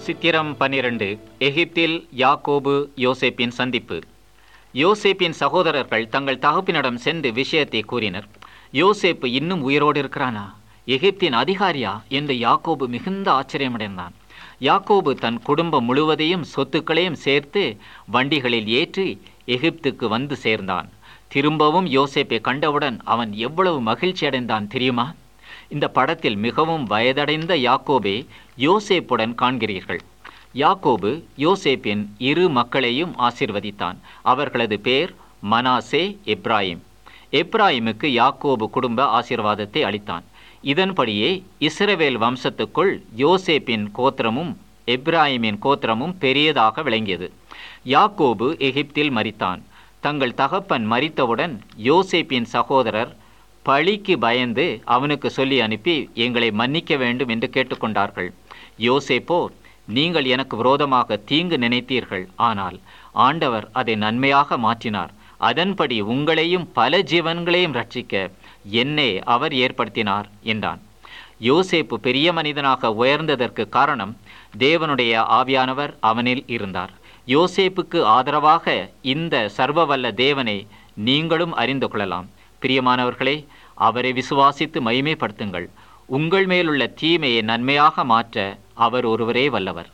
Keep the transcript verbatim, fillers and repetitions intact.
சித்திரம் பன்னிரண்டு. எகிப்தில் யாக்கோபு யோசேப்பின் சந்திப்பு. யோசேப்பின் சகோதரர்கள் தங்கள் தகப்பினிடம் சென்று விஷயத்தை கூறினர். யோசேப்பு இன்னும் உயிரோடு இருக்கிறானா, எகிப்தின் அதிகாரியா என்று யாக்கோபு மிகுந்த ஆச்சரியமடைந்தான். யாக்கோபு தன் குடும்பம் முழுவதையும் சொத்துக்களையும் சேர்த்து வண்டிகளில் ஏற்றி எகிப்துக்கு வந்து சேர்ந்தான். திரும்பவும் யோசேப்பை கண்டவுடன் அவன் எவ்வளவு மகிழ்ச்சி அடைந்தான் தெரியுமா? இந்த படத்தில் மிகவும் வயதடைந்த யாக்கோபை யோசேப்புடன் காண்கிறீர்கள். யாக்கோபு யோசேப்பின் இரு மக்களையும் ஆசீர்வதித்தான். அவர்களது பேர் மனாசே, எப்ராயிம். எப்ராயிமுக்கு யாக்கோபு குடும்ப ஆசீர்வாதத்தை அளித்தான். இதன்படியே இஸ்ரவேல் வம்சத்துக்குள் யோசேப்பின் கோத்திரமும் எப்ராயிமின் கோத்திரமும் பெரியதாக விளங்கியது. யாக்கோபு எகிப்தில் மரித்தான். தங்கள் தகப்பன் மரித்தவுடன் யோசேப்பின் சகோதரர் பழிக்கு பயந்து அவனுக்கு சொல்லி அனுப்பி எங்களை மன்னிக்க வேண்டும் என்று கேட்டுக்கொண்டார்கள். யோசேப்போ, நீங்கள் எனக்கு விரோதமாக தீங்கு நினைத்தீர்கள், ஆனால் ஆண்டவர் அதை நன்மையாக மாற்றினார். அதன்படி உங்களையும் பல ஜீவன்களையும் ரட்சிக்க என்னை அவர் ஏற்படுத்தினார் என்றான். யோசேப்பு பெரிய மனிதனாக உயர்ந்ததற்கு காரணம் தேவனுடைய ஆவியானவர் அவனில் இருந்தார். யோசேப்புக்கு ஆதரவாக இந்த சர்வவல்ல தேவனை நீங்களும் அறிந்து கொள்ளலாம். பிரியமானவர்களே, அவரை விசுவாசித்து மகிமைப்படுத்துங்கள். உங்கள் மேலுள்ள தீமையை நன்மையாக மாற்ற அவர் ஒருவரே வல்லவர்.